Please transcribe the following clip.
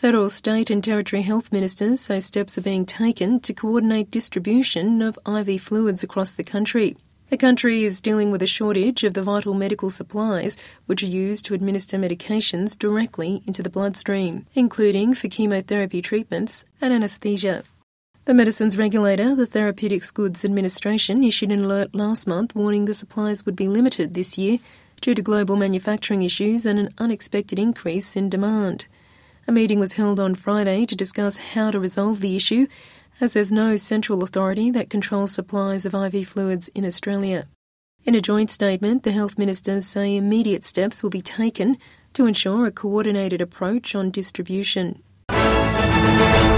Federal, state and territory health ministers say steps are being taken to coordinate distribution of IV fluids across the country. The country is dealing with a shortage of the vital medical supplies which are used to administer medications directly into the bloodstream, including for chemotherapy treatments and anaesthesia. The medicines regulator, the Therapeutics Goods Administration, issued an alert last month warning the supplies would be limited this year due to global manufacturing issues and an unexpected increase in demand. A meeting was held on Friday to discuss how to resolve the issue, as there's no central authority that controls supplies of IV fluids in Australia. In a joint statement, the health ministers say immediate steps will be taken to ensure a coordinated approach on distribution.